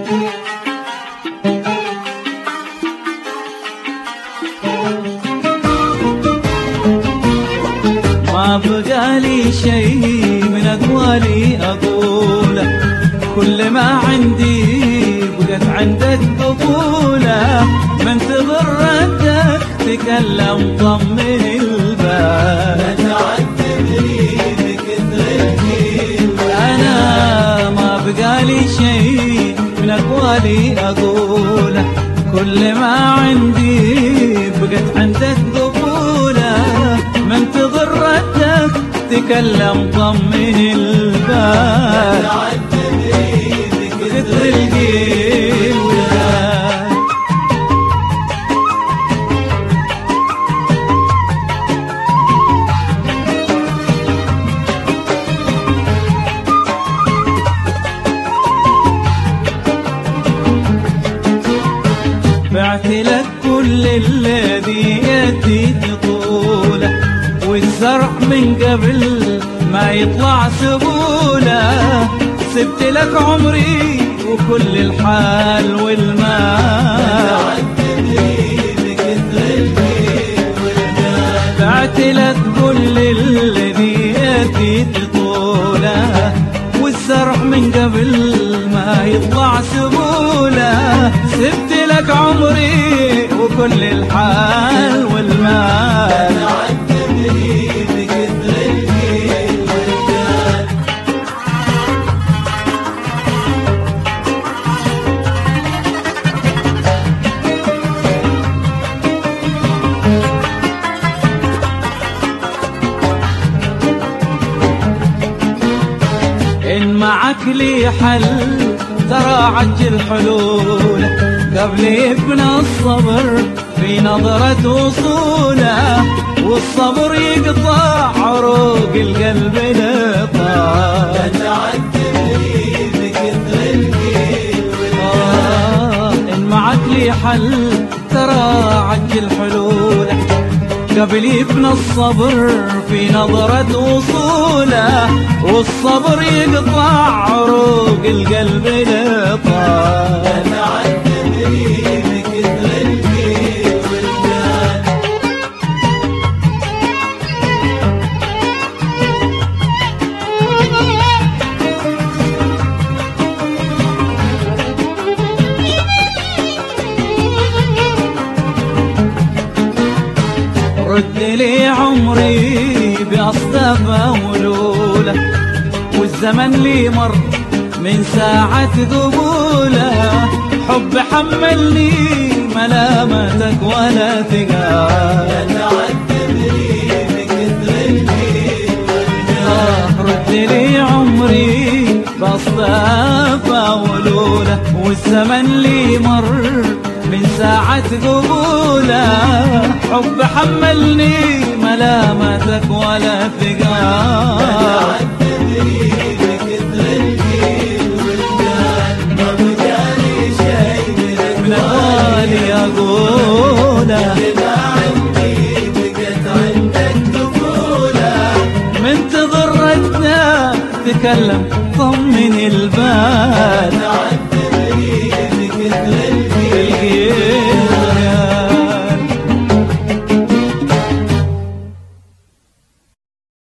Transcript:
ما بقالي شيء من أقوالي أقوله، كل ما عندي بقت عندك قبوله، منتظر ردك تكلم طمن البال. أنا ما بقالي شيء من أقوالي أقوله، كل ما عندي بقت عندك قبوله، منتظر ردك تكلم طمن البال. كثر القيل والبال بعت لك كل الذي يدي طوله، والزرع من قبل ما يطلع سبوله، سبت لك عمري وكل الحال والمال. بعت لك كل الذي يدي طوله، والزرع من قبل ما يطلع سبوله، سبت لك عمري وكل الحال والمال. إن معك لي حل ترى عجل حلوله، قبل يفنى الصبر في نظرة وصوله، والصبر يقطع عروق القلب لطال. إن معك لي حل ترى عجل حلوله، قبل يفنى الصبر في نظرة وصوله، والصبر يقطع عروق القلب لطال. رد لي عمري بأصدافه ولوله، والزمن لي مر من ساعة قبوله، حب حملني ملامتك ولا ثقال. رد لي عمري بأصدافه ولوله، والزمن لي مر من ساعة قبوله، حب حملني ملامتك ولا ثقال. ما بقالي شيء من أقوالي أقوله، ما عندي بقت عندك قبوله، منتظر ردك تكلم طمن البال.